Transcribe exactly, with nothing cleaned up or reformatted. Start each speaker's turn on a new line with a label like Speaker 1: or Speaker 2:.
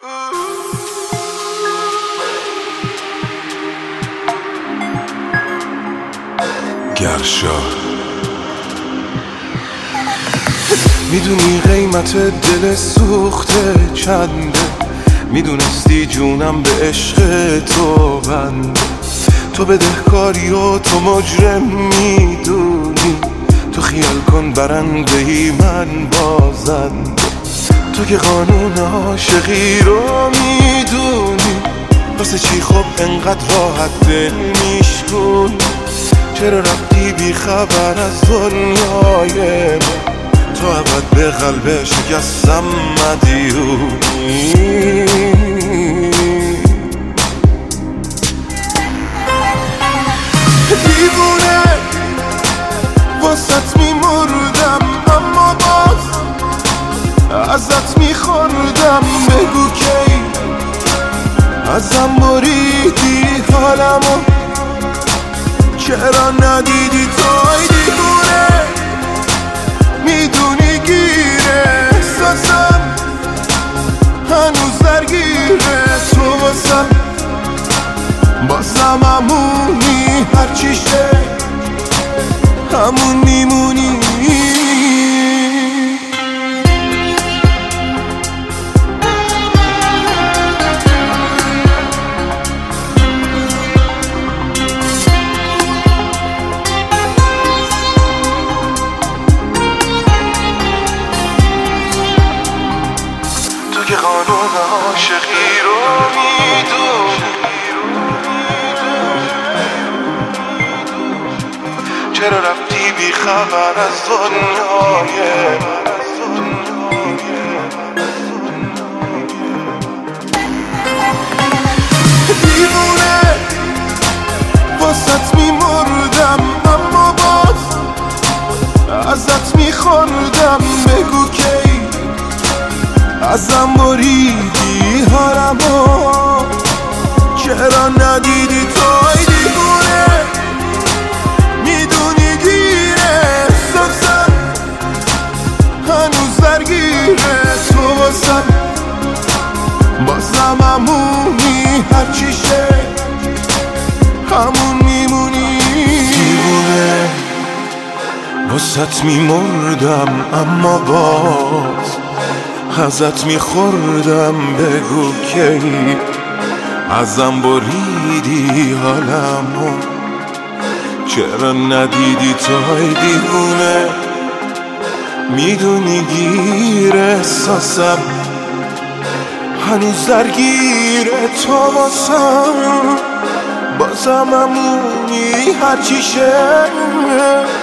Speaker 1: گرشا میدونی قیمت دل سوخته چنده، میدونستی جونم به عشق تو بنده. تو بدهکاری و تو مجرم میدونی، تو خیال کن برنده ای من بازنده. تو که قانون عاشقی رو میدونی، واسه چی خب انقدر راحت دل میشکن؟ چرا رفتی بی خبر از دنیای من؟ تو ابد به قلب شکستم مدیونی. دیوونه واسط میمردم، اما باز ازت میخوردم. بگو کی ازم بریدی حالمو، چرا ندیدی توی؟ دیوونه میدونی گیره احساسم هنوز درگیره. تو واسم بازم همونی، هرچی شه همون میمونی. تو که قانون عاشقی رو میدونی، چرا رفتی بی خبر از دنیای من؟ دیوونه واسط میمردم، اما باز ازت میخوردم. بگو کی ازم بریدی حالمو، چرا ندیدی توی؟ دیوونه میدونی گیره احساسم هنوز درگیره. تو واسم بازم همونی، هرچی شه همون میمونی. دیوونه واسط میمردم، اما باز ازت میخوردم. بگو کی ازم بریدی حالمو، چرا ندیدی توی؟ دیوونه میدونی گیر احساسم هنوز درگیره. تو واسم بازم همونی، هرچی شه